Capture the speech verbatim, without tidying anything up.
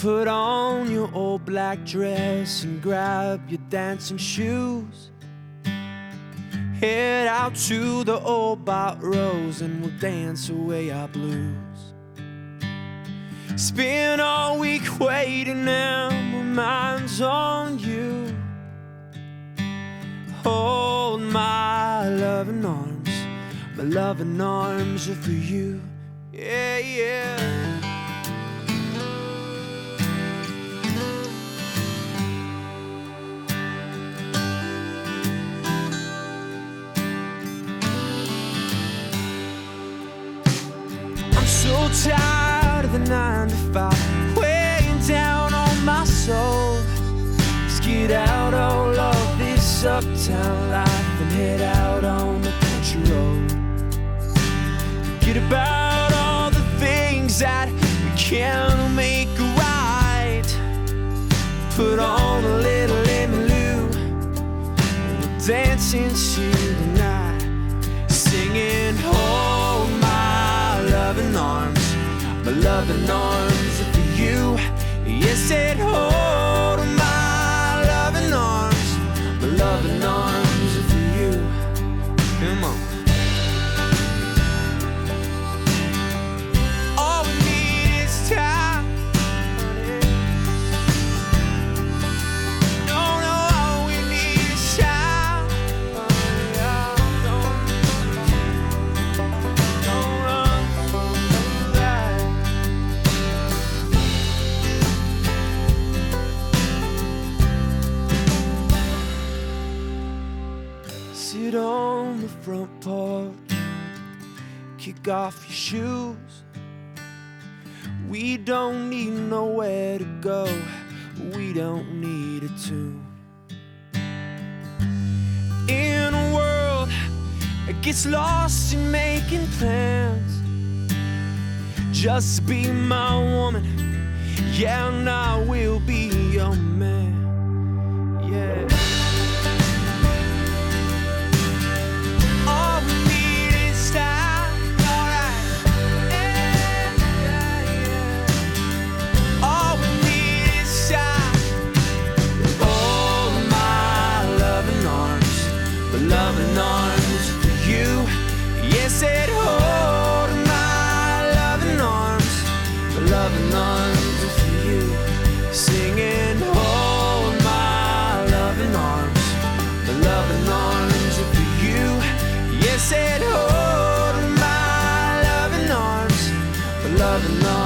Put on your old black dress and grab your dancing shoes. Head out to the old Bot Rose and we'll dance away our blues. Spend all week waiting now, my mind's on you. Hold my loving arms, my loving arms are for you. Yeah, yeah. So tired of the nine to five weighing down on my soul. Let's get out all of this uptown life and head out on the country road. Forget about all the things that we can't make right. Put on a little Emmylou and we're dancing to the night, singing hold my loving arms, my loving arms are for you. Yes, it hold my loving arms, my loving arms are for you. Come on. All we need is time, honey. No, no, all we need is time, honey. Don't, don't run. Sit on the front porch, kick off your shoes. We don't need nowhere to go, we don't need a tune. In a world that gets lost in making plans, just be my woman, yeah, and I will be your man, yeah. Loving arms for you. Yes, it hold my loving arms, my loving arms are for you. Singing hold my loving arms, my loving arms are for you. Yes, it hold my loving arms, my loving arms.